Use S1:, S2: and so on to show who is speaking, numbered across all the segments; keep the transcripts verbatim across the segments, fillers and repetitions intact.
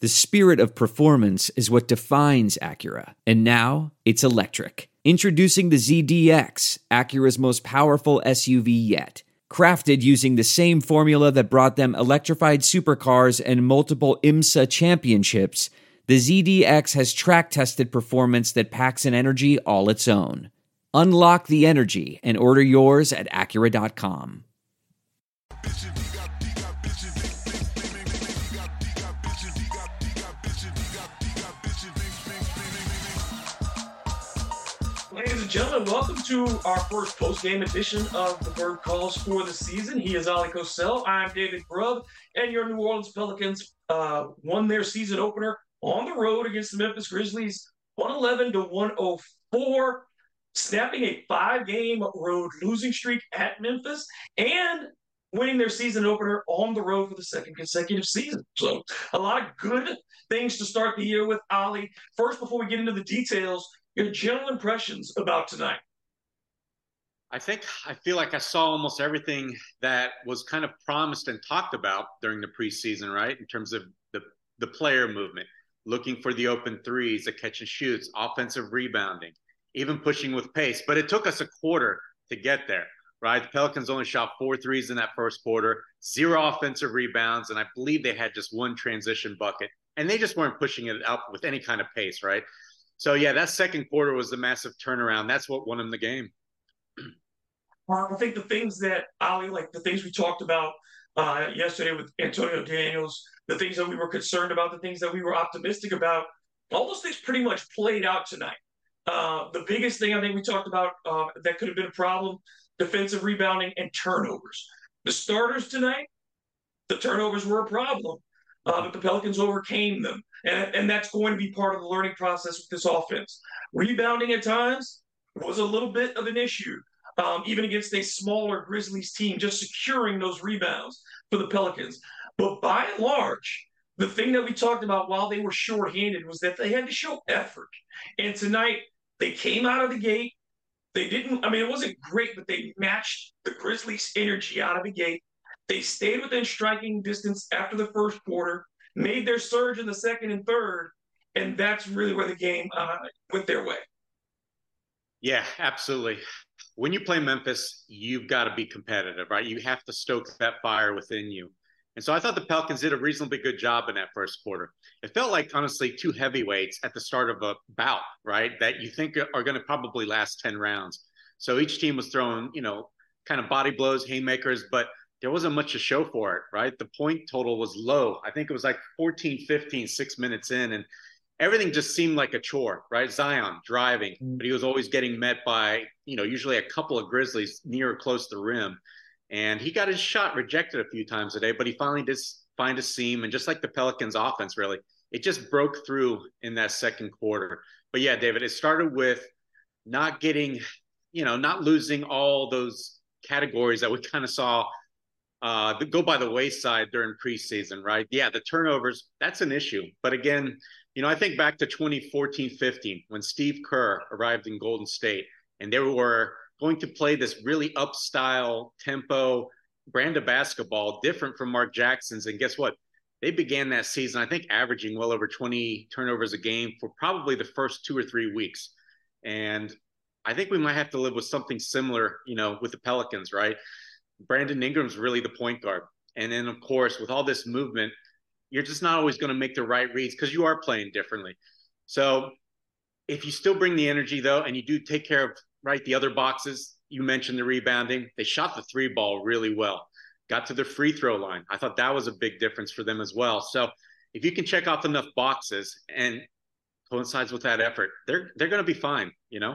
S1: The spirit of performance is what defines Acura, and now it's electric. Introducing the Z D X, Acura's most powerful S U V yet. Crafted using the same formula that brought them electrified supercars and multiple IMSA championships, the Z D X has track-tested performance that packs an energy all its own. Unlock the energy and order yours at Acura dot com.
S2: Ladies and gentlemen, welcome to our first post-game edition of the Bird Calls for the season. He is Ali Cosell. I'm David Grubb, and your New Orleans Pelicans uh, won their season opener on the road against the Memphis Grizzlies, one eleven to one oh four, snapping a five-game road losing streak at Memphis and winning their season opener on the road for the second consecutive season. So a lot of good things to start the year with, Ali. First, before we get into the details, your general impressions about tonight.
S3: I think I feel like I saw almost everything that was kind of promised and talked about during the preseason, right? In terms of the, the player movement, looking for the open threes, the catch and shoots, offensive rebounding, even pushing with pace. But it took us a quarter to get there, right? The Pelicans only shot four threes in that first quarter, zero offensive rebounds, and I believe they had just one transition bucket. And they just weren't pushing it up with any kind of pace, right? So, yeah, that second quarter was the massive turnaround. That's what won them the game.
S2: I think the things that, Ali, like the things we talked about uh, yesterday with Antonio Daniels, the things that we were concerned about, the things that we were optimistic about, all those things pretty much played out tonight. Uh, the biggest thing I think we talked about uh, that could have been a problem, defensive rebounding and turnovers. The starters tonight, the turnovers were a problem, uh, but the Pelicans overcame them. And, and that's going to be part of the learning process with this offense. Rebounding at times was a little bit of an issue, um, even against a smaller Grizzlies team, just securing those rebounds for the Pelicans. But by and large, the thing that we talked about while they were shorthanded was that they had to show effort. And tonight, they came out of the gate. They didn't, I mean, it wasn't great, but they matched the Grizzlies' energy out of the gate. They stayed within striking distance after the first quarter, made their surge in the second and third, and that's really where the game uh, went their way.
S3: Yeah, absolutely. When you play Memphis, you've got to be competitive, right? You have to stoke that fire within you. And so I thought the Pelicans did a reasonably good job in that first quarter. It felt like, honestly, two heavyweights at the start of a bout, right, that you think are going to probably last ten rounds. So each team was throwing, you know, kind of body blows, haymakers, but there wasn't much to show for it, right? The point total was low. I think it was like fourteen fifteen, six minutes in, and everything just seemed like a chore, right? Zion driving, but he was always getting met by, you know, usually a couple of Grizzlies near or close to the rim. And he got his shot rejected a few times a day, but he finally did find a seam. And just like the Pelicans offense, really, it just broke through in that second quarter. But yeah, David, it started with not getting, you know, not losing all those categories that we kind of saw uh, go by the wayside during preseason, right? Yeah, the turnovers, that's an issue. But again, you know, I think back to twenty fourteen fifteen when Steve Kerr arrived in Golden State and they were going to play this really up style tempo brand of basketball, different from Mark Jackson's. And guess what? They began that season, I think, averaging well over twenty turnovers a game for probably the first two or three weeks. And I think we might have to live with something similar, you know, with the Pelicans, right? Brandon Ingram's really the point guard. And then, of course, with all this movement, you're just not always going to make the right reads because you are playing differently. So if you still bring the energy, though, and you do take care of, right, the other boxes, you mentioned the rebounding. They shot the three ball really well, got to the free throw line. I thought that was a big difference for them as well. So if you can check off enough boxes and coincides with that effort, they're they're going to be fine, you know?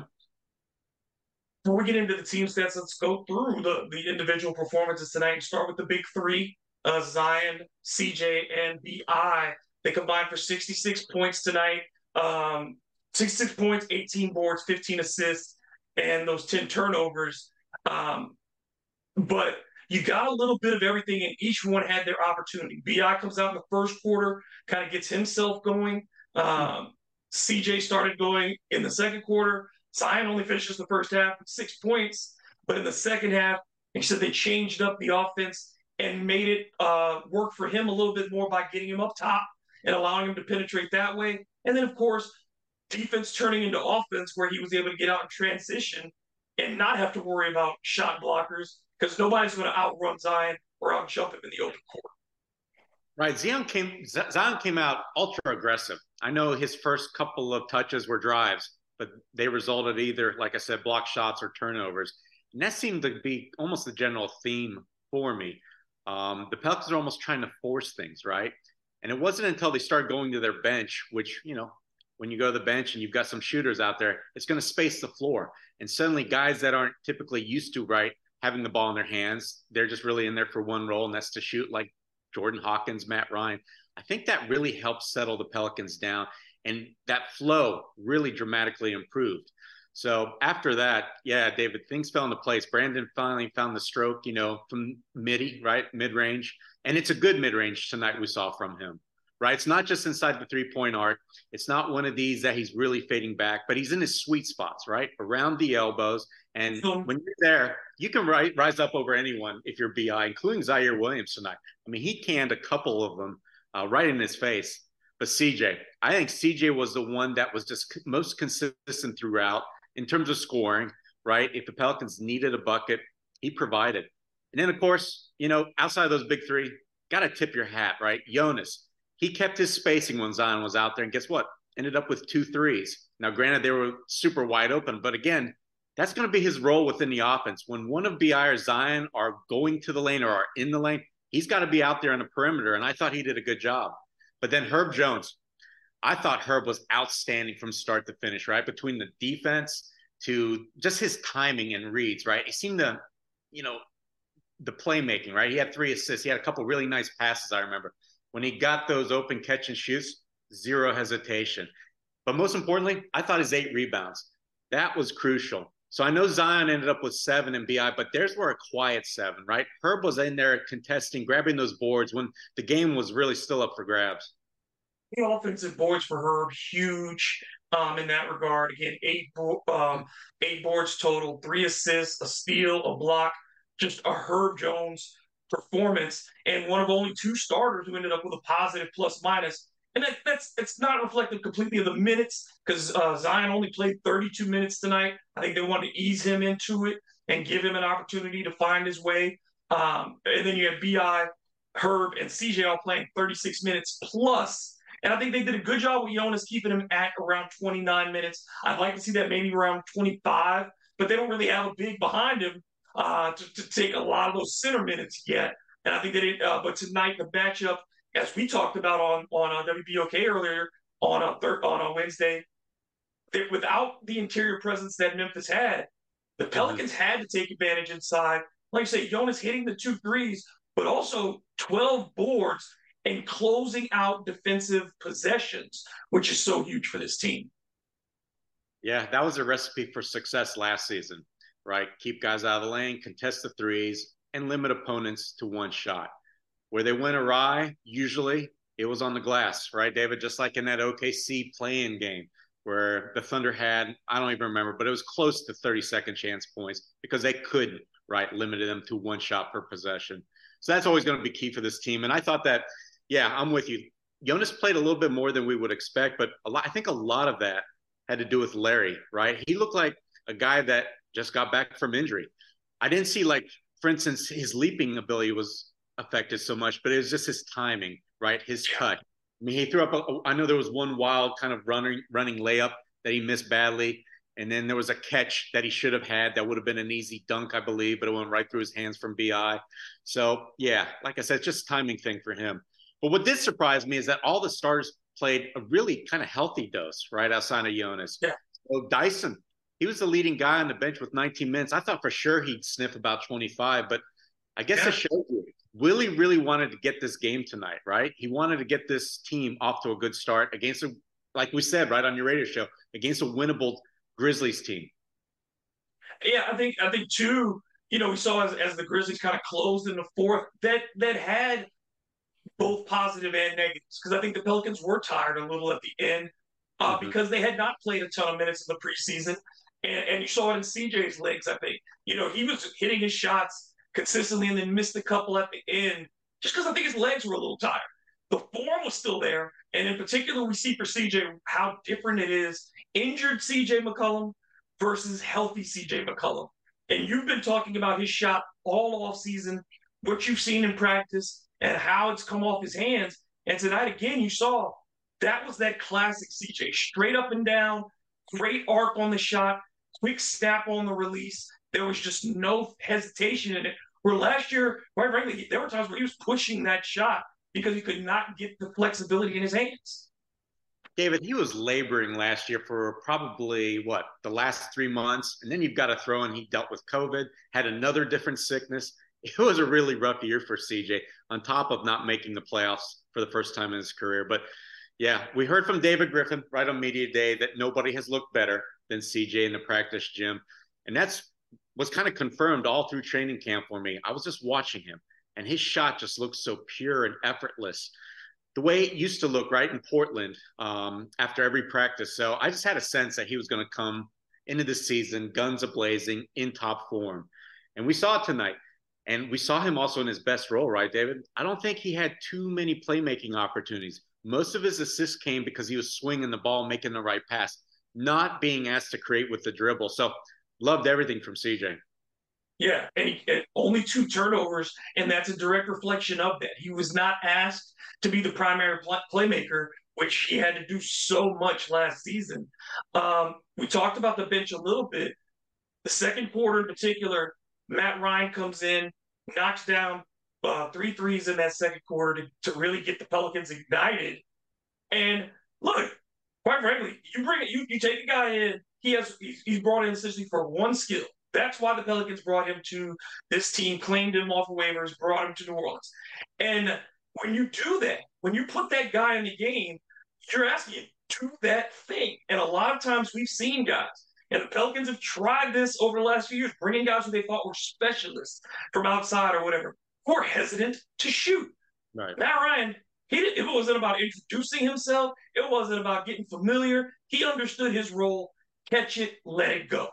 S2: Before we get into the team stats, let's go through the, the individual performances tonight. Start with the big three, uh, Zion, C J, and B I. They combined for sixty-six points tonight. Um, sixty-six points, eighteen boards, fifteen assists, and those ten turnovers. Um, but you got a little bit of everything, and each one had their opportunity. B I comes out in the first quarter, kind of gets himself going. Um, C J started going in the second quarter. Zion only finishes the first half with six points, but in the second half, he said they changed up the offense and made it uh, work for him a little bit more by getting him up top and allowing him to penetrate that way. And then, of course, defense turning into offense where he was able to get out and transition and not have to worry about shot blockers because nobody's going to outrun Zion or outjump him in the open court.
S3: Right. Zion came, Zion came out ultra aggressive. I know his first couple of touches were drives, but they resulted either, like I said, block shots or turnovers. And that seemed to be almost the general theme for me. Um, the Pelicans are almost trying to force things, right? And it wasn't until they started going to their bench, which, you know, when you go to the bench and you've got some shooters out there, it's going to space the floor. And suddenly guys that aren't typically used to, right, having the ball in their hands, they're just really in there for one role, and that's to shoot, like Jordan Hawkins, Matt Ryan. I think that really helped settle the Pelicans down, and that flow really dramatically improved. So after that, yeah, David, things fell into place. Brandon finally found the stroke, you know, from midi, right, mid-range. And it's a good mid-range tonight we saw from him, right? It's not just inside the three-point arc. It's not one of these that he's really fading back, but he's in his sweet spots, right, around the elbows. And when you're there, you can ri- rise up over anyone if you're B I, including Zaire Williams tonight. I mean, he canned a couple of them uh, right in his face. But C J, I think C J was the one that was just most consistent throughout in terms of scoring, right? If the Pelicans needed a bucket, he provided. And then, of course, you know, outside of those big three, got to tip your hat, right? Jonas, he kept his spacing when Zion was out there. And guess what? Ended up with two threes. Now, granted, they were super wide open. But again, that's going to be his role within the offense. When one of B I or Zion are going to the lane or are in the lane, he's got to be out there on the perimeter. And I thought he did a good job. But then Herb Jones, I thought Herb was outstanding from start to finish, right? Between the defense to just his timing and reads, right? He seemed to, you know, the playmaking, right? He had three assists. He had a couple really nice passes, I remember. When he got those open catch and shoots, zero hesitation. But most importantly, I thought his eight rebounds. That was crucial. So I know Zion ended up with seven in B I, but theirs were a quiet seven, right? Herb was in there contesting, grabbing those boards when the game was really still up for grabs.
S2: The offensive boards for Herb, huge um, in that regard. Again, eight, um, eight boards total, three assists, a steal, a block, just a Herb Jones performance, and one of only two starters who ended up with a positive plus minus. And that, that's it's not reflective completely of the minutes because uh, Zion only played thirty-two minutes tonight. I think they wanted to ease him into it and give him an opportunity to find his way. Um, and then you have B I, Herb, and C J all playing thirty-six minutes plus. And I think they did a good job with Jonas keeping him at around twenty-nine minutes. I'd like to see that maybe around twenty-five, but they don't really have a big behind him uh, to, to take a lot of those center minutes yet. And I think that it, uh, but tonight the matchup, as we talked about on on uh, W B O K earlier on a third on a Wednesday, that without the interior presence that Memphis had, the Pelicans mm-hmm. had to take advantage inside. Like I say, Jonas hitting the two threes, but also twelve boards and closing out defensive possessions, which is so huge for this team.
S3: Yeah, that was a recipe for success last season, right? Keep guys out of the lane, contest the threes, and limit opponents to one shot. Where they went awry, usually it was on the glass, right, David? Just like in that O K C play-in game where the Thunder had, I don't even remember, but it was close to thirty-second chance points because they couldn't, right, limited them to one shot per possession. So that's always going to be key for this team. And I thought that, yeah, I'm with you. Jonas played a little bit more than we would expect, but a lot, I think a lot of that had to do with Larry, right? He looked like a guy that just got back from injury. I didn't see, like, for instance, his leaping ability was affected so much, but it was just his timing, right? His cut. I mean, he threw up, a, I know there was one wild kind of running, running layup that he missed badly. And then there was a catch that he should have had that would have been an easy dunk, I believe, but it went right through his hands from B I. So, yeah, like I said, it's just a timing thing for him. But what did surprise me is that all the stars played a really kind of healthy dose, right, outside of Jonas.
S2: Yeah.
S3: So Dyson, he was the leading guy on the bench with nineteen minutes. I thought for sure he'd sniff about twenty-five, but I guess yeah. it shows you. Willie really wanted to get this game tonight, right? He wanted to get this team off to a good start against, a, like we said, right, on your radio show, against a winnable Grizzlies team.
S2: Yeah, I think, I think too, you know, we saw as, as the Grizzlies kind of closed in the fourth, that that had both positive and negatives, because I think the Pelicans were tired a little at the end uh, mm-hmm. because they had not played a ton of minutes in the preseason. And, and you saw it in C J's legs, I think. You know, he was hitting his shots consistently and then missed a couple at the end just because I think his legs were a little tired. the form was still there. And in particular, we see for C J how different it is injured C J McCollum versus healthy C J McCollum. And you've been talking about his shot all off season, what you've seen in practice, and how it's come off his hands. And tonight, again, you saw that was that classic C J, straight up and down, great arc on the shot, quick snap on the release. There was just no hesitation in it. Where last year, quite frankly, there were times where he was pushing that shot because he could not get the flexibility in his hands.
S3: David, he was laboring last year for probably, what, the last three months. And then you've got to throw in he dealt with COVID, had another different sickness. It was a really rough year for C J, on top of not making the playoffs for the first time in his career. But, yeah, we heard from David Griffin right on Media Day that nobody has looked better than C J in the practice gym. And that's was kind of confirmed all through training camp for me. I was just watching him, and his shot just looked so pure and effortless, the way it used to look right in Portland um, after every practice. So I just had a sense that he was going to come into the season, guns a-blazing, in top form. And we saw it tonight. And we saw him also in his best role, right, David? I don't think he had too many playmaking opportunities. Most of his assists came because he was swinging the ball, making the right pass, not being asked to create with the dribble. So loved everything from C J.
S2: Yeah, and, he, and only two turnovers, and that's a direct reflection of that. He was not asked to be the primary play- playmaker, which he had to do so much last season. Um, we talked about the bench a little bit. The second quarter in particular, Matt Ryan comes in, knocks down uh, three threes in that second quarter to, to really get the Pelicans ignited. And look, quite frankly, you bring it, you, you take a guy in, he has he's, he's brought in essentially for one skill. That's why the Pelicans brought him to this team, claimed him off of waivers, brought him to New Orleans. And when you do that, when you put that guy in the game, you're asking him, do that thing. And a lot of times we've seen guys, and the Pelicans have tried this over the last few years, bringing guys who they thought were specialists from outside or whatever, who are hesitant to shoot.
S3: Right.
S2: Matt Ryan, he didn't, it wasn't about introducing himself. It wasn't about getting familiar. He understood his role. Catch it, let it go.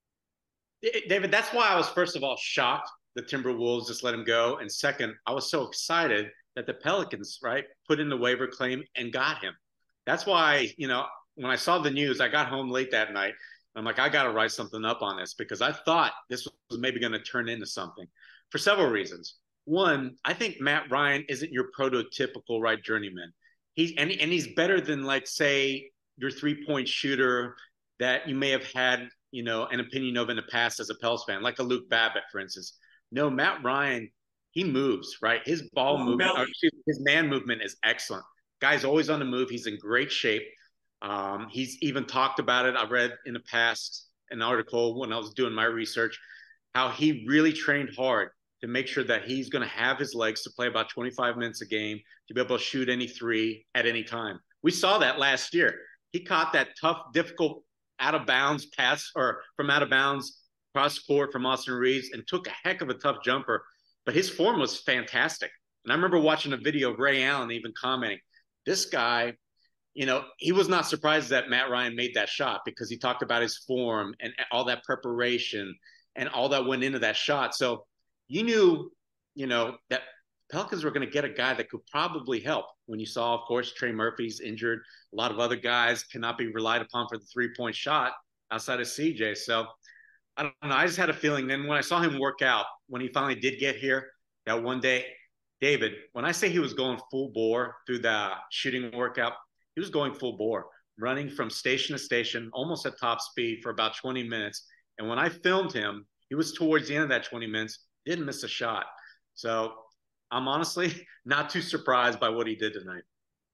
S3: David, that's why I was, first of all, shocked the Timberwolves just let him go. And second, I was so excited that the Pelicans, right, put in the waiver claim and got him. That's why, you know, when I saw the news, I got home late that night. I'm like, I got to write something up on this because I thought this was maybe going to turn into something for several reasons. One, I think Matt Ryan isn't your prototypical right journeyman. He's and, and he's better than, like, say, your three-point shooter that you may have had, you know, an opinion of in the past as a Pels fan, like a Luke Babbitt, for instance. No, Matt Ryan, he moves, right? His ball oh, movement, or, excuse me, his man movement is excellent. Guy's always on the move. He's in great shape. Um, he's even talked about it. I read in the past an article when I was doing my research, how he really trained hard to make sure that he's going to have his legs to play about twenty-five minutes a game, to be able to shoot any three at any time. We saw that last year. He caught that tough, difficult out of bounds pass or from out of bounds cross court from Austin Reeves and took a heck of a tough jumper, but his form was fantastic. And I remember watching a video of Ray Allen even commenting, this guy, you know, he was not surprised that Matt Ryan made that shot because he talked about his form and all that preparation and all that went into that shot. So you knew, you know, that Pelicans were going to get a guy that could probably help. When you saw, of course, Trey Murphy's injured, a lot of other guys cannot be relied upon for the three-point shot outside of C J. So I don't know. I just had a feeling. Then when I saw him work out, when he finally did get here, that one day, David, when I say he was going full bore through the shooting workout, he was going full bore, running from station to station, almost at top speed for about twenty minutes. And when I filmed him, he was towards the end of that twenty minutes, didn't miss a shot. So I'm honestly not too surprised by what he did tonight.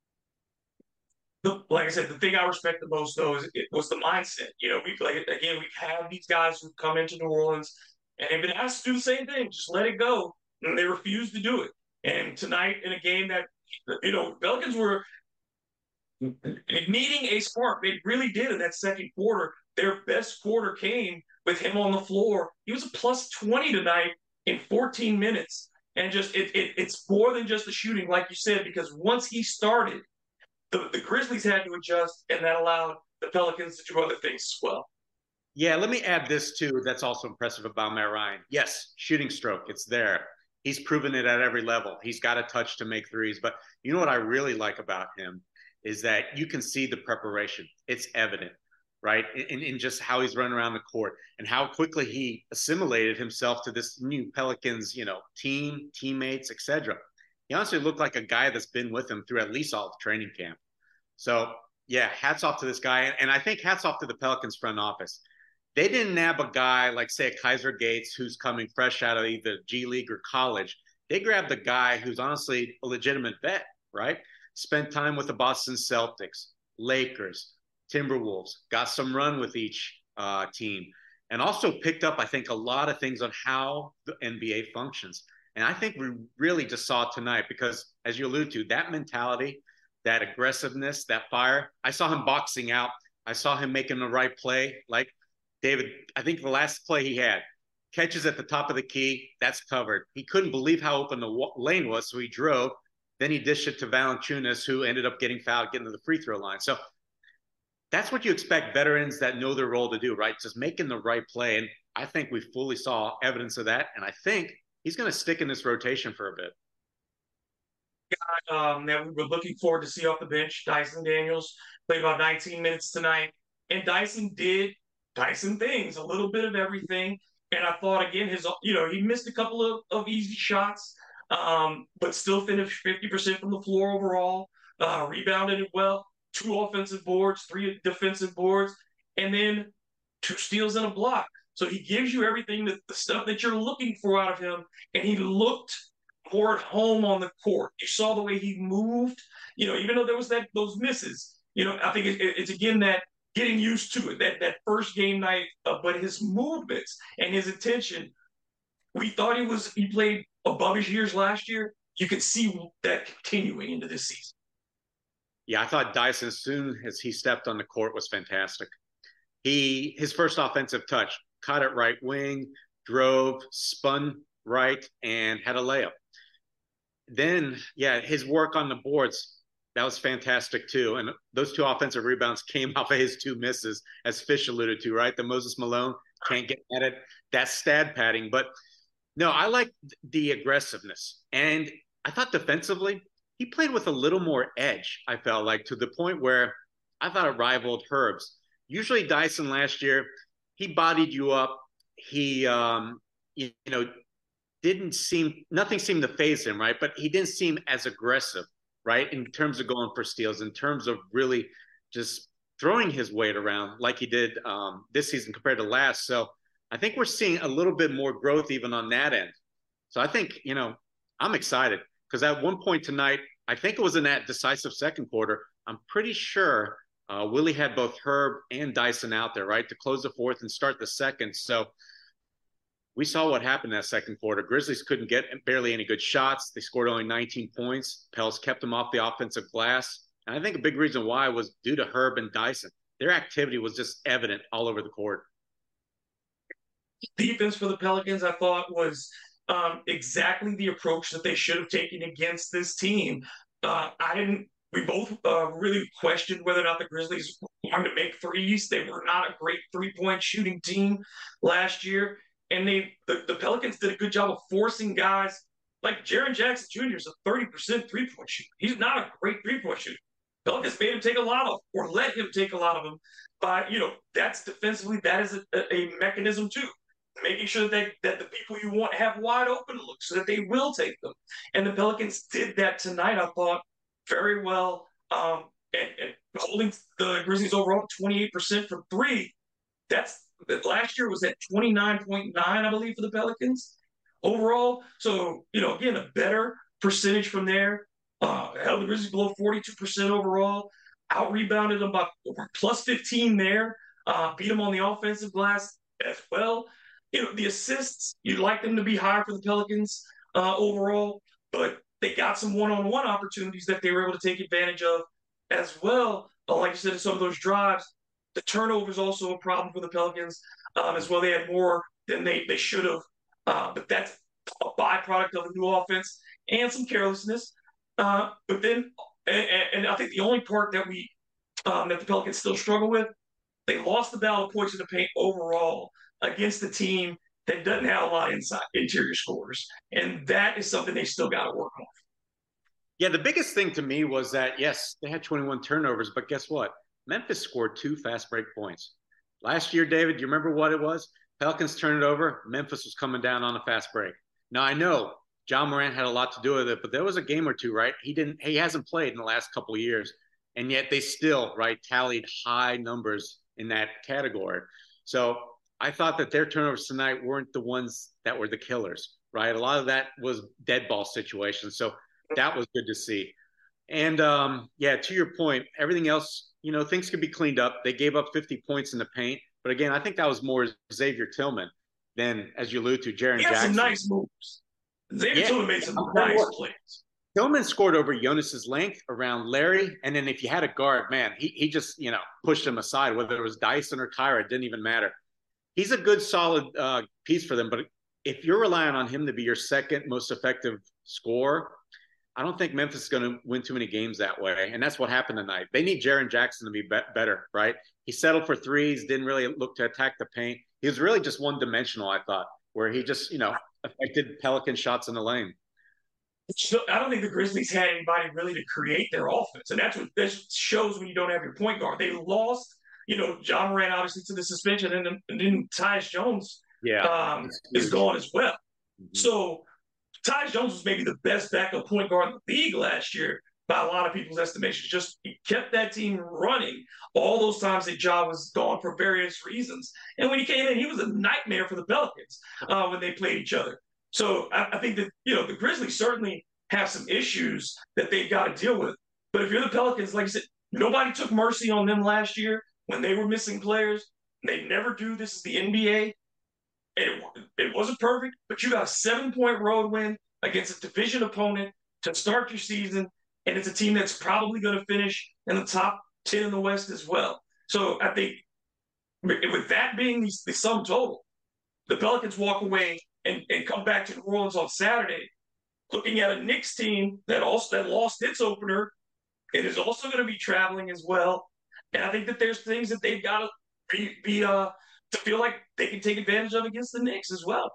S2: The, like I said, the thing I respect the most, though, is it was the mindset. You know, we like again, we have these guys who come into New Orleans and they've been asked to do the same thing, just let it go, and they refuse to do it. And tonight, in a game that, you know, Pelicans were needing a spark, they really did in that second quarter. Their best quarter came with him on the floor. He was a plus twenty tonight in fourteen minutes. And just it, it it's more than just the shooting, like you said, because once he started, the, the Grizzlies had to adjust, and that allowed the Pelicans to do other things as well.
S3: Yeah, let me add this too. That's also impressive about Matt Ryan. Yes, shooting stroke, it's there. He's proven it at every level. He's got a touch to make threes. But you know what I really like about him is that you can see the preparation. It's evident, right? In, in just how he's running around the court and how quickly he assimilated himself to this new Pelicans, you know, team, teammates, et cetera. He honestly looked like a guy that's been with him through at least all of training camp. So, yeah, hats off to this guy. And I think hats off to the Pelicans front office. They didn't nab a guy like, say, a Kaiser Gates who's coming fresh out of either G League or college. They grabbed a guy who's honestly a legitimate vet, right? Spent time with the Boston Celtics, Lakers, Timberwolves, got some run with each uh, team, and also picked up, I think, a lot of things on how the N B A functions. And I think we really just saw it tonight because, as you alluded to, that mentality, that aggressiveness, that fire, I saw him boxing out. I saw him making the right play. Like, David, I think the last play he had, catches at the top of the key, that's covered. He couldn't believe how open the lane was, so he drove. Then he dished it to Valanciunas, who ended up getting fouled, getting to the free throw line. So that's what you expect veterans that know their role to do, right? Just making the right play. And I think we fully saw evidence of that. And I think he's going to stick in this rotation for a bit.
S2: Guy um, that we were looking forward to see off the bench, Dyson Daniels, played about nineteen minutes tonight. And Dyson did Dyson things, a little bit of everything. And I thought, again, his, you know, he missed a couple of, of easy shots, um, but still finished fifty percent from the floor overall, uh, rebounded it well, two offensive boards, three defensive boards, and then two steals and a block. So he gives you everything, that the stuff that you're looking for out of him, and he looked more at home on the court. You saw the way he moved, you know, even though there was that those misses, you know, I think it, it, it's, again, that getting used to it, that that first game night, uh, but his movements and his attention, we thought he was he played above his years last year. You could see that continuing into this season.
S3: Yeah, I thought Dyson, as soon as he stepped on the court, was fantastic. He his first offensive touch, caught it right wing, drove, spun right, and had a layup. Then, yeah, his work on the boards, that was fantastic too. And those two offensive rebounds came off of his two misses, as Fish alluded to, right? The Moses Malone can't get at it. That's stat padding. But no, I like the aggressiveness. And I thought defensively, he played with a little more edge, I felt like, to the point where I thought it rivaled Herb's. Usually Dyson last year, he bodied you up. He, um, you, you know, didn't seem, nothing seemed to faze him, right? But he didn't seem as aggressive, right? In terms of going for steals, in terms of really just throwing his weight around like he did um, this season compared to last. So I think we're seeing a little bit more growth even on that end. So I think, you know, I'm excited because at one point tonight, I think it was in that decisive second quarter, I'm pretty sure uh, Willie had both Herb and Dyson out there, right, to close the fourth and start the second. So we saw what happened in that second quarter. Grizzlies couldn't get barely any good shots. They scored only nineteen points. Pels kept them off the offensive glass. And I think a big reason why was due to Herb and Dyson. Their activity was just evident all over the court.
S2: Defense for the Pelicans, I thought, was um, exactly the approach that they should have taken against this team. Uh, I didn't. We both uh, really questioned whether or not the Grizzlies wanted to make threes. They were not a great three-point shooting team last year. And they, the, the Pelicans did a good job of forcing guys like Jaren Jackson Junior is a thirty percent three-point shooter. He's not a great three-point shooter. Pelicans made him take a lot of, or let him take a lot of them. But, you know, that's defensively, that is a, a mechanism too. Making sure that, that the people you want have wide open looks so that they will take them. And the Pelicans did that tonight, I thought, very well. Um, and, and holding the Grizzlies overall twenty-eight percent from three, that's last year was at twenty-nine point nine, I believe, for the Pelicans overall. So, you know, again, a better percentage from there. Uh, held the Grizzlies below forty-two percent overall. Out rebounded them by plus fifteen there. Uh, beat them on the offensive glass as well. You know, the assists, you'd like them to be higher for the Pelicans uh, overall, but they got some one-on-one opportunities that they were able to take advantage of as well. Uh, like you said, in some of those drives, the turnover is also a problem for the Pelicans um, as well. They had more than they, they should have, uh, but that's a byproduct of the new offense and some carelessness. Uh, but then, and, and I think the only part that we um, that the Pelicans still struggle with, they lost the battle of points in the paint overall against the team that doesn't have a lot of inside interior scores, and that is something they still got to work on.
S3: Yeah, the biggest thing to me was that, yes, they had twenty-one turnovers, but guess what? Memphis scored two fast break points. Last year, David, do you remember what it was? Pelicans turned it over. Memphis was coming down on a fast break. Now, I know Ja Morant had a lot to do with it, but there was a game or two, right? He didn't. He hasn't played in the last couple of years, and yet they still, right, tallied high numbers in that category. So I thought that their turnovers tonight weren't the ones that were the killers, right? A lot of that was dead ball situations. So that was good to see. And um, yeah, to your point, everything else, you know, things could be cleaned up. They gave up fifty points in the paint. But again, I think that was more Xavier Tillman than, as you allude to, Jaren
S2: He had
S3: Jackson.
S2: some nice moves. Xavier
S3: Yeah.
S2: Tillman made some nice plays.
S3: Tillman scored over Jonas's length around Larry. And then if you had a guard, man, he, he just, you know, pushed him aside, whether it was Dyson or Kyra, it didn't even matter. He's a good, solid uh, piece for them. But if you're relying on him to be your second most effective scorer, I don't think Memphis is going to win too many games that way. And that's what happened tonight. They need Jaren Jackson to be, be better, right? He settled for threes, didn't really look to attack the paint. He was really just one-dimensional, I thought, where he just, you know, affected Pelican shots in the lane.
S2: I don't think the Grizzlies had anybody really to create their offense. And that's what this shows when you don't have your point guard. They lost, you know, Ja Morant obviously to the suspension, and then, and then Tyus Jones
S3: yeah,
S2: um, is gone as well. Mm-hmm. So Tyus Jones was maybe the best backup point guard in the league last year by a lot of people's estimations. Just he kept that team running all those times that Ja was gone for various reasons. And when he came in, he was a nightmare for the Pelicans uh, when they played each other. So I, I think that, you know, the Grizzlies certainly have some issues that they've got to deal with. But if you're the Pelicans, like I said, nobody took mercy on them last year when they were missing players. They never do. This is the N B A. It, it wasn't perfect, but you got a seven-point road win against a division opponent to start your season, and it's a team that's probably going to finish in the top ten in the West as well. So I think with that being the, the sum total, the Pelicans walk away and, and come back to New Orleans on Saturday looking at a Knicks team that also that lost its opener. It is also going to be traveling as well. And I think that there's things that they've got to be, be uh, to feel like they can take advantage of against the Knicks as well.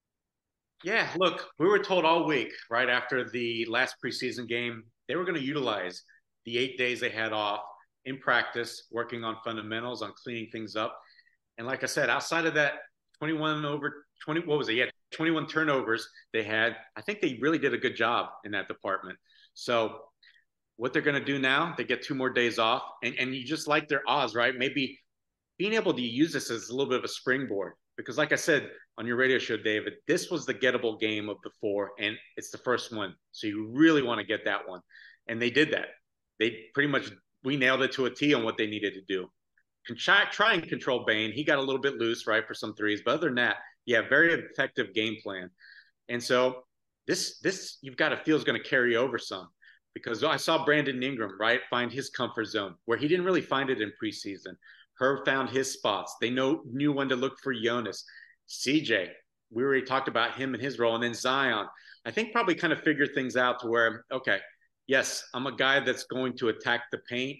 S3: Yeah, look, we were told all week, right after the last preseason game, they were going to utilize the eight days they had off in practice, working on fundamentals, on cleaning things up. And like I said, outside of that twenty-one over twenty, what was it? Yeah, twenty-one turnovers they had. I think they really did a good job in that department. So what they're going to do now, they get two more days off, and, and you just like their odds, right? Maybe being able to use this as a little bit of a springboard, because like I said on your radio show, David, this was the gettable game of the four, and it's the first one. So you really want to get that one. And they did that. They pretty much, we nailed it to a T on what they needed to do. Try, try and control Bane. He got a little bit loose, right, for some threes. But other than that, yeah, very effective game plan. And so this, this you've got to feel is going to carry over some, because I saw Brandon Ingram, right, find his comfort zone where he didn't really find it in preseason. Herb found his spots. They know knew when to look for Jonas. C J, we already talked about him and his role. And then Zion, I think probably kind of figured things out to where, okay, yes, I'm a guy that's going to attack the paint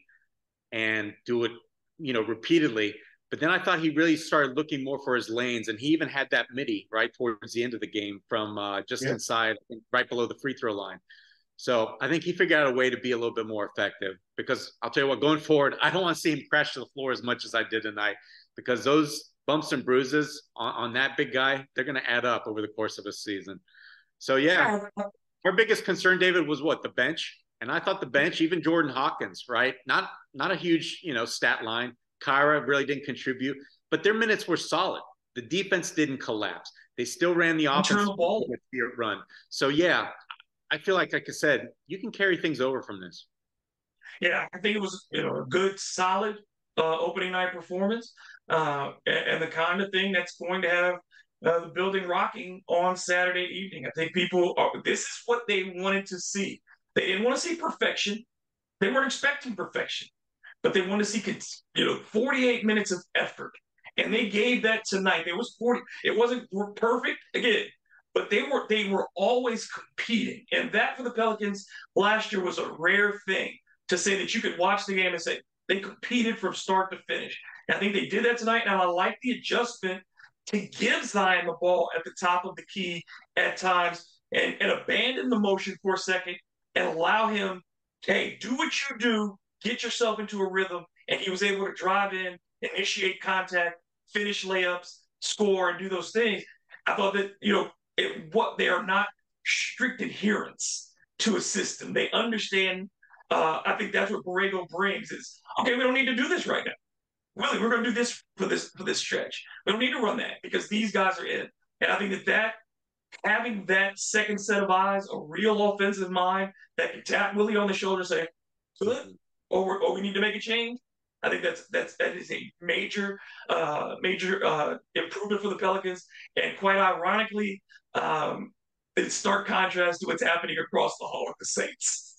S3: and do it, you know, repeatedly. But then I thought he really started looking more for his lanes. And he even had that midi right towards the end of the game from uh, just yeah. inside, right below the free throw line. So I think he figured out a way to be a little bit more effective, because I'll tell you what, going forward, I don't want to see him crash to the floor as much as I did tonight, because those bumps and bruises on, on that big guy, they're going to add up over the course of a season. So, yeah, our biggest concern, David, was what? The bench. And I thought the bench, even Jordan Hawkins, right? Not not a huge, you know, stat line. Kyra really didn't contribute, but their minutes were solid. The defense didn't collapse. They still ran the offense with the run. So, yeah, I feel like, like I said, you can carry things over from this.
S2: Yeah, I think it was, you know, a good, solid uh, opening night performance, uh, and, and the kind of thing that's going to have uh, the building rocking on Saturday evening. I think people are, this is what they wanted to see. They didn't want to see perfection. They weren't expecting perfection, but they wanted to see, you know, forty-eight minutes of effort, and they gave that tonight. There was forty. It wasn't perfect again, but they were they were always competing, and that for the Pelicans last year was a rare thing, to say that you could watch the game and say they competed from start to finish. And I think they did that tonight, and I like the adjustment to give Zion the ball at the top of the key at times and, and abandon the motion for a second and allow him, hey, do what you do, get yourself into a rhythm. And he was able to drive in, initiate contact, finish layups, score, and do those things. I thought that, you know, it, what they are not strict adherents to a system. They understand. Uh, I think that's what Borrego brings is, okay, we don't need to do this right now. Really, we're going to do this for this for this stretch. We don't need to run that because these guys are in. And I think that that having that second set of eyes, a real offensive mind that can tap Willie on the shoulder and say, good, or, or we need to make a change. I think that's that's that is a major uh, major uh, improvement for the Pelicans, and quite ironically, um, in stark contrast to what's happening across the hall with the Saints.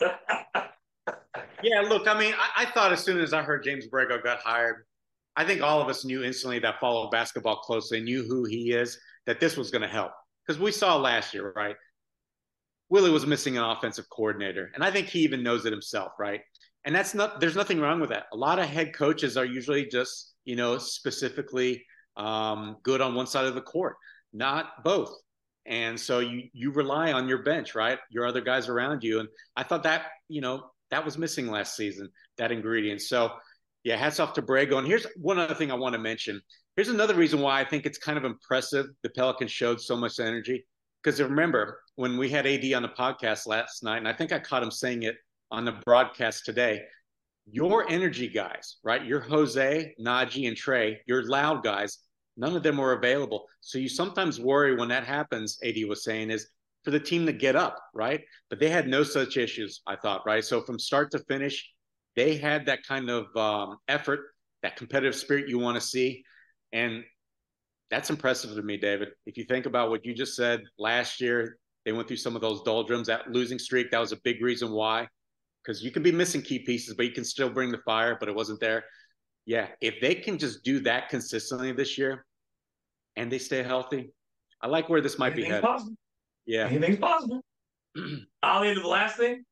S3: Yeah, look, I mean, I, I thought as soon as I heard James Borrego got hired, I think all of us knew instantly that followed basketball closely, knew who he is, that this was going to help. Because we saw last year, right? Willie was missing an offensive coordinator, and I think he even knows it himself, right? And that's not, there's nothing wrong with that. A lot of head coaches are usually just, you know, specifically um, good on one side of the court, not both. And so you you rely on your bench, right? Your other guys around you. And I thought that, you know, that was missing last season, that ingredient. So, yeah, hats off to Borrego. And here's one other thing I want to mention. Here's another reason why I think it's kind of impressive the Pelicans showed so much energy. Because remember, when we had A D on the podcast last night, and I think I caught him saying it on the broadcast today, your energy guys, right? Your Jose, Najee, and Trey, your loud guys, none of them were available. So you sometimes worry when that happens, A D was saying, is for the team to get up, right? But they had no such issues, I thought, right? So from start to finish, they had that kind of um, effort, that competitive spirit you want to see. And that's impressive to me, David. If you think about what you just said, last year, they went through some of those doldrums, that losing streak. That was a big reason why, because you can be missing key pieces, but you can still bring the fire, but it wasn't there. Yeah, if they can just do that consistently this year and they stay healthy, I like where this might
S2: Anything's
S3: be headed.
S2: possible.
S3: Yeah.
S2: Anything's possible. I'll end with the last thing.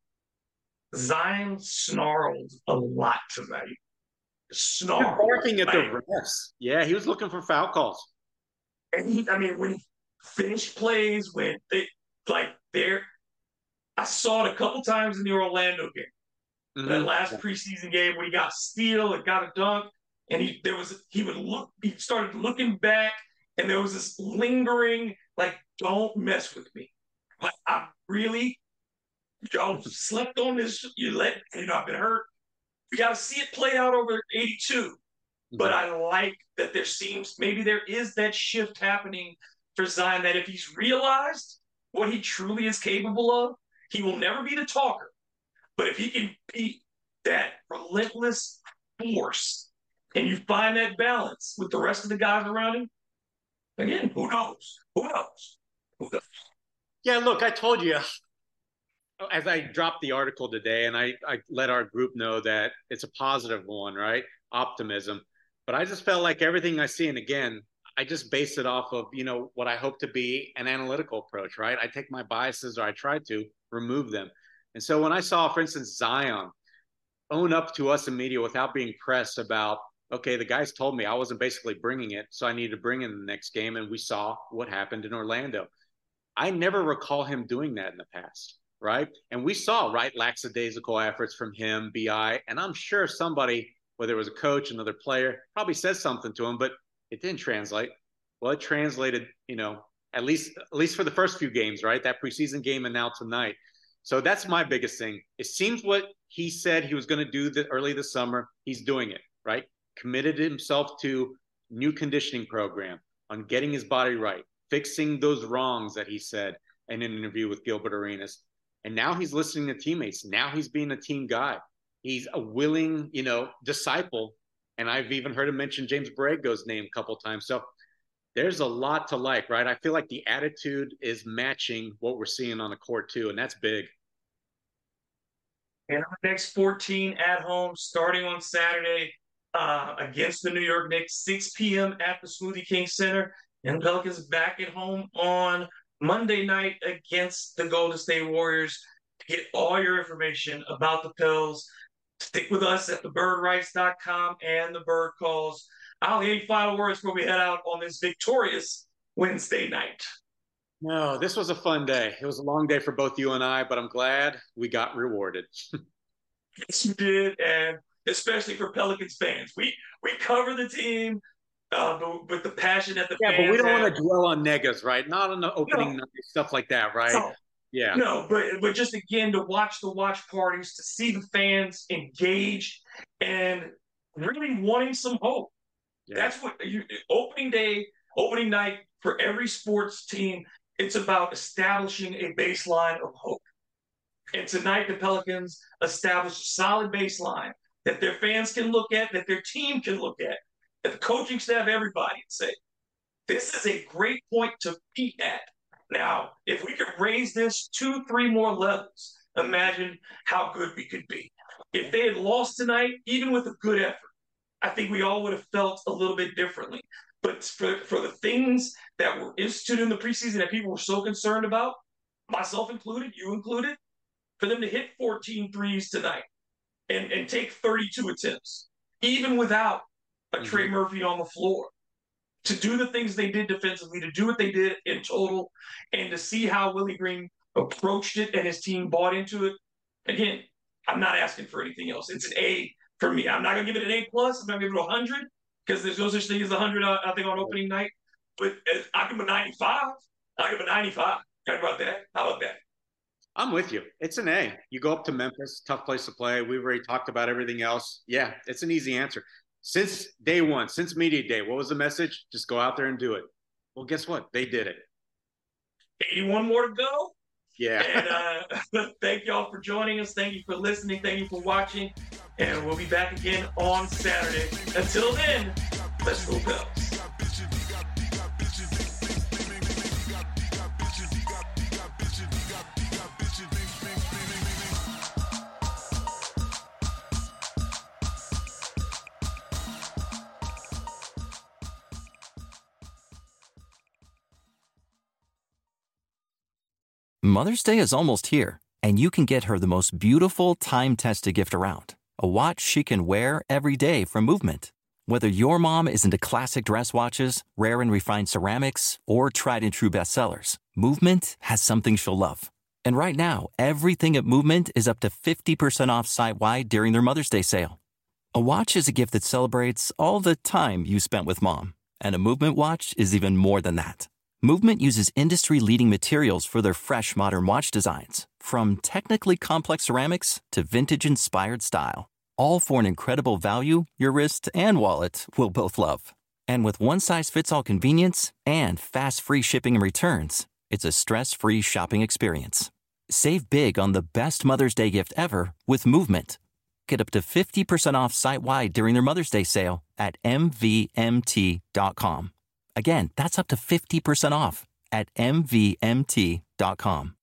S2: Zion snarled a lot tonight. Snarled.
S3: Barking at
S2: like,
S3: the refs. Yeah, he was looking for foul calls.
S2: And he, I mean, when he finished plays, when they, like, there, I saw it a couple times in the Orlando game. Mm-hmm. That last preseason game when he got a steal and got a dunk, and he there was he would look he started looking back, and there was this lingering like, don't mess with me. Like, I really y'all slept on this. You let you know I've been hurt. You got to see it play out over eighty-two. Mm-hmm. But I like that there seems maybe there is that shift happening for Zion, that if he's realized what he truly is capable of, he will never be the talker. But if he can be that relentless force and you find that balance with the rest of the guys around him, again, who knows? Who knows? Who knows?
S3: Yeah, look, I told you, as I dropped the article today, and I, I let our group know that it's a positive one, right? Optimism. But I just felt like everything I see, and again, I just base it off of, you know, what I hope to be an analytical approach, right? I take my biases, or I try to remove them. And so when I saw, for instance, Zion own up to us in media without being pressed about, okay, the guys told me I wasn't basically bringing it, so I needed to bring it in the next game, and we saw what happened in Orlando. I never recall him doing that in the past, right? And we saw, right, lackadaisical efforts from him, B I, and I'm sure somebody, whether it was a coach, another player, probably says something to him, but it didn't translate. Well, it translated, you know, at least at least for the first few games, right? That preseason game and now tonight. So that's my biggest thing. It seems what he said he was going to do the, early this summer, he's doing it, right? Committed himself to new conditioning program, on getting his body right, fixing those wrongs that he said in an interview with Gilbert Arenas. And now he's listening to teammates. Now he's being a team guy. He's a willing, you know, disciple. And I've even heard him mention James Borrego's name a couple of times. So there's a lot to like, right? I feel like the attitude is matching what we're seeing on the court too, and that's big.
S2: And our next fourteen at home, starting on Saturday uh, against the New York Knicks, six p.m. at the Smoothie King Center. And Pelicans back at home on Monday night against the Golden State Warriors. To get all your information about the Pels, stick with us at the bird rights dot com and the Bird Calls. Ali, any final words before we head out on this victorious Wednesday night?
S3: No, this was a fun day. It was a long day for both you and I, but I'm glad we got rewarded.
S2: Yes, you did, and especially for Pelicans fans, we we cover the team uh, but with the passion that the
S3: yeah,
S2: fans
S3: but we don't
S2: have.
S3: want to dwell on negatives, right? Not on the opening
S2: No.
S3: night, stuff like that, right?
S2: No.
S3: Yeah.
S2: No, but but just again to watch the watch parties, to see the fans engaged and really wanting some hope.
S3: Yeah.
S2: That's what you, opening day, opening night for every sports team. It's about establishing a baseline of hope. And tonight, the Pelicans established a solid baseline that their fans can look at, that their team can look at, that the coaching staff, everybody, and say, this is a great point to be at. Now, if we could raise this two, three more levels, imagine how good we could be. If they had lost tonight, even with a good effort, I think we all would have felt a little bit differently. But for, for the things that were instituted in the preseason that people were so concerned about, myself included, you included, for them to hit fourteen threes tonight and, and take thirty-two attempts, even without a mm-hmm. Trey Murphy on the floor, to do the things they did defensively, to do what they did in total, and to see how Willie Green approached it and his team bought into it. Again, I'm not asking for anything else. It's an A for me. I'm not going to give it an A plus. I'm not going to give it a one hundred because there's no such thing as a one hundred, uh, I think, on opening night. But I give it a ninety-five. I give it a ninety-five. How about that? How about that?
S3: I'm with you. It's an A. You go up to Memphis, tough place to play. We've already talked about everything else. Yeah, it's an easy answer. Since day one, since media day, what was the message? Just go out there and do it. Well, guess what? They did it.
S2: eighty-one more to go.
S3: Yeah.
S2: And uh, thank y'all for joining us. Thank you for listening. Thank you for watching. And we'll be back again on Saturday. Until then, let's go Pels.
S4: Mother's Day is almost here, and you can get her the most beautiful time-tested gift around, a watch she can wear every day from Movement. Whether your mom is into classic dress watches, rare and refined ceramics, or tried-and-true bestsellers, Movement has something she'll love. And right now, everything at Movement is up to fifty percent off site-wide during their Mother's Day sale. A watch is a gift that celebrates all the time you spent with Mom, and a Movement watch is even more than that. Movement uses industry-leading materials for their fresh, modern watch designs, from technically complex ceramics to vintage-inspired style, all for an incredible value your wrist and wallet will both love. And with one-size-fits-all convenience and fast free shipping and returns, it's a stress-free shopping experience. Save big on the best Mother's Day gift ever with Movement. Get up to fifty percent off site-wide during their Mother's Day sale at M V M T dot com. Again, that's up to fifty percent off at M V M T dot com.